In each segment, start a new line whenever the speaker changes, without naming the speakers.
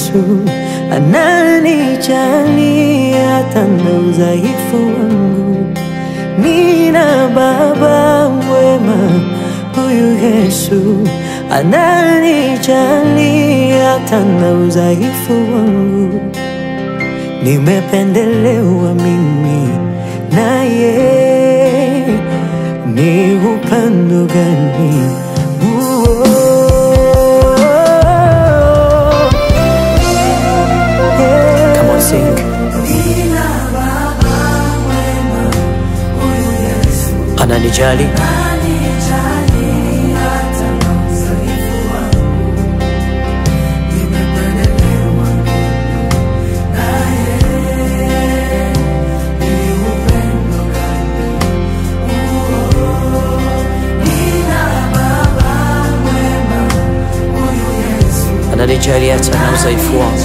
Yesu ananijali hata na udhaifu wangu. Nina baba mwema, huyu Yesu ananijali hata na udhaifu wangu. Nimependelewa mimi naye, ni upendo gani? Come on, sing. Ananijali ananijali hata na udhaifu wangu.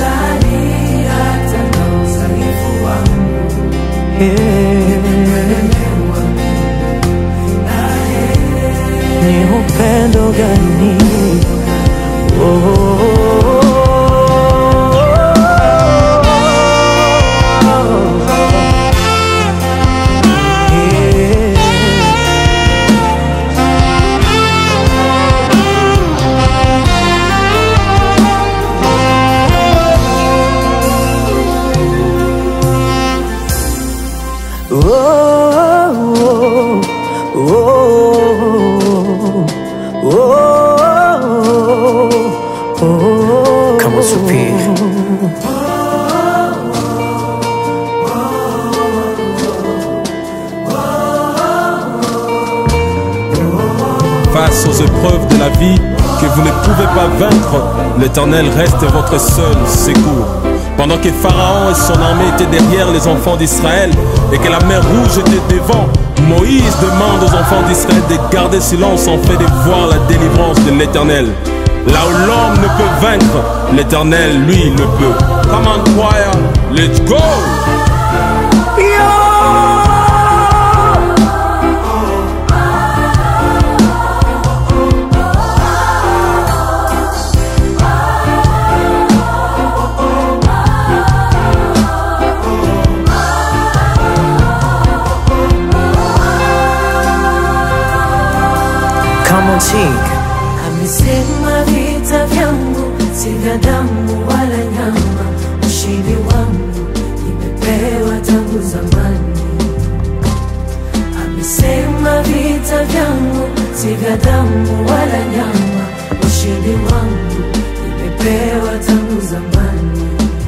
Ni upendo gani? Come on, Sophie.
Face aux épreuves de la vie que vous ne pouvez pas vaincre, l'Éternel reste votre seul secours. Pendant que Pharaon et son armée étaient derrière les enfants d'Israël et que la mer Rouge était devant, Moïse demande aux enfants d'Israël de garder silence en fait de voir la délivrance de l'Éternel. Là où l'homme ne peut vaincre, l'Éternel, lui, le peut. Come on, choir, let's go!
Come on, sing.
Amesema vita vyangu si vya damu wala nyama, ushindi wangu nimepewa tangu zamani. Amesema vita vyangu si vya damu wala nyama, ushindi wangu nimepewa tangu zamani.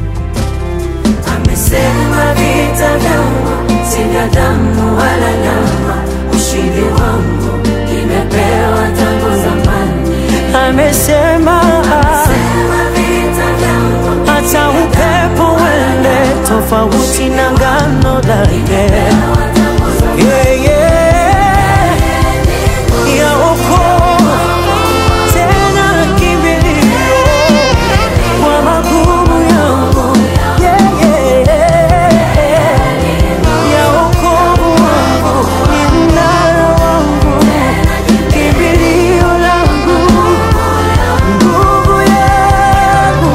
Amesema vita vyangu si vya damu wala nyama, ushindi wangu nimepewa tangu zamani.
Amesema hata upepo uende tofauti na ngano lake. Yeah, yeah. Yaokoa tena kimbilio kwa magumu yangu. Yeah, yeah. Yaokoa wangu ni mnara wangu, kimbilio langu, nguvu yangu.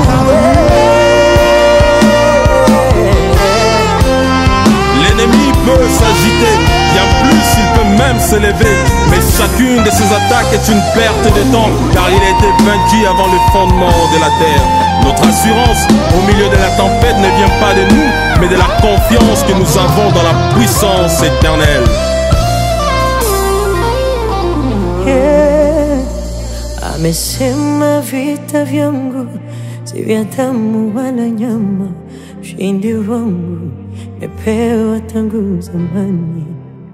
L'ennemi peut s'agiter, bien plus il peut même s'élever. Mais chacune de ses attaques est une perte de temps, car il a été vaincu avant le fondement de la terre. Notre assurance au milieu de la tempête ne vient pas de nous, mais de la confiance que nous avons dans la puissance éternelle.
Yeah. Amesema vita vyangu si vya damu wala nyama, ushindi wangu nimepewa tangu zamani.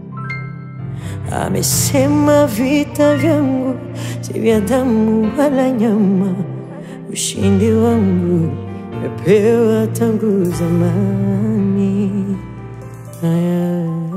Amesema vita vyangu si vya damu wala nyama, ushindi wangu nimepewa tangu zamani.